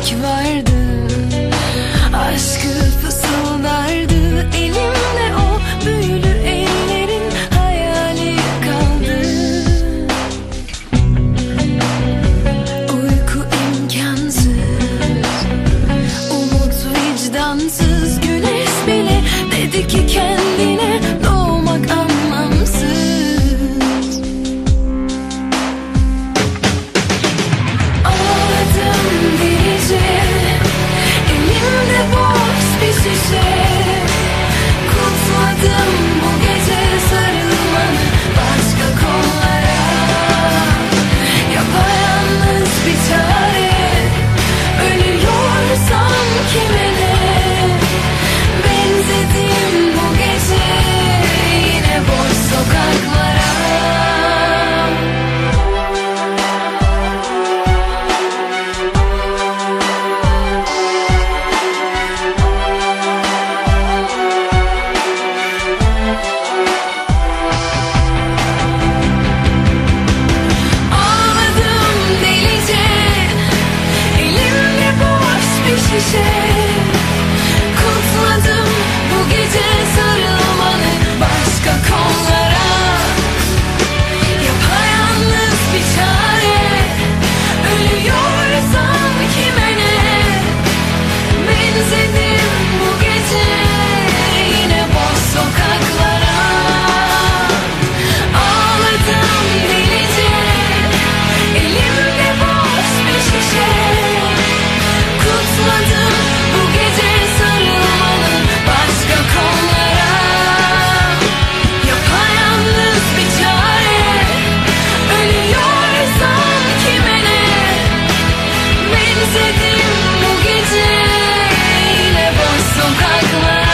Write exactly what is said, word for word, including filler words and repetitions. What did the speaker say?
melek vardı, aşkı fısıldardı. Elimde o büyülü ellerin hayali kaldı. Uyku imkansız, umut vicdansız. Güneş bile dedi ki kendine doğmak anlamsız. Ağladım delice, elimde boş bir şişe. Kutladım bu gece sarılmanı başka kollara. Yapayalnız bir çare, ölüyorsam kime ne? Benzedim bu gece yine boş sokaklara. Ağladım delice, elimde boş bir şişe. Kutladım bu gece sarılmanı başka kollara. Yapayalnız bir çare, ölüyorsam kime ne? Benzedim bu gece yine boş sokaklara. Ağladım delice, elimde boş bir şişe. Kutladım bu gece sarılmanı başka kollara. Yapayalnız bir çare, ölüyorsam kime ne? Benzedim bu gece yine boş sokaklara.